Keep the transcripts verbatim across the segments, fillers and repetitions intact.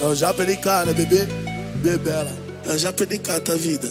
Eu já perdi cara, bebê, bebela. Eu já perdi cara, vida.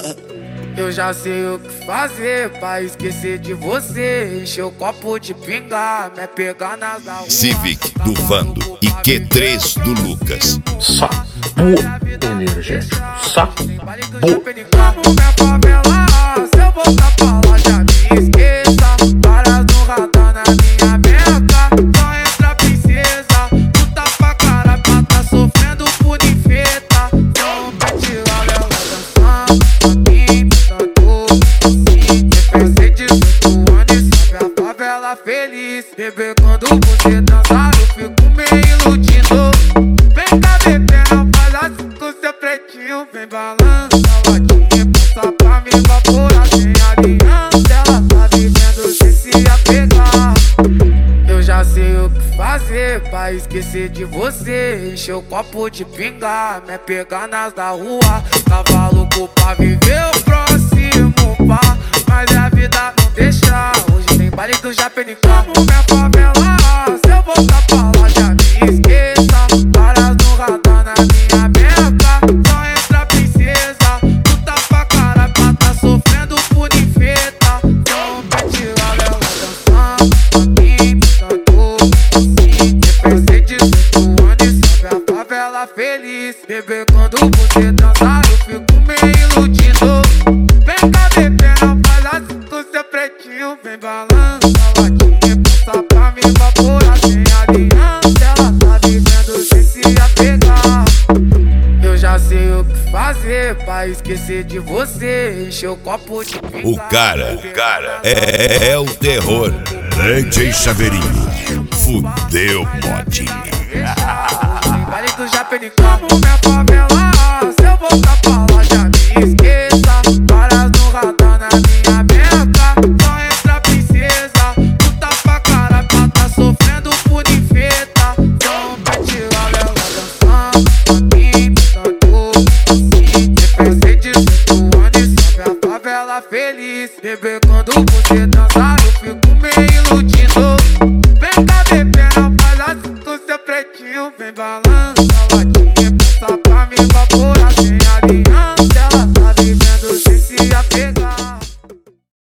Eu já sei o que fazer pra esquecer de você. Encher o copo de pinga, me pegar nas da rua. Civic do Vando e Q três do Lucas. Só boa energético, só boa. Como minha favela, se eu voltar pra lá já me esqueça. Varas no radar na minha meca. Só entra princesa, tu tá pra cara pra tá sofrendo por infeta. Então mete lá ela dançando, aqui tanto assim. Pensei dezoito anos, sabe a favela feliz. Bebê, quando você dançar eu fico meio iludido. Vem cá, bebê, não faz assim com seu pretinho. Vem balança a latinha, passa pra me evaporar sem aliança. Ela tá vivendo sem se apegar. Eu já sei o que fazer pra esquecer de você. Encher o copo de pinga, me pegar nas da rua. Tava louco pra viver o próximo par, mas a vida não deixa. Hoje tem baile do Japeni. Como minha favela, se eu voltar pra lá já me esqueça. Varas no radar na minha meca. Só entra princesa, tu tá pra cara pra tá sofrendo por infeta. Então mete lá ela dançando, aqui tanto assim. Pensei dezoito anos, sabe a favela feliz. Bebê, quando você dançar eu fico meio iludido. Vem cá, bebê, não faz assim com seu pretinho. Vem balança a latinha, passa pra me evaporar sem aliança. Ela tá vivendo sem se apegar. Eu já sei o que fazer pra esquecer de você. Encher o copo de pinga. O cara, o cara é, é o terror. D J Chaveirinho, fudeu, modinha. Tem baile do Japeni. Como minha favela.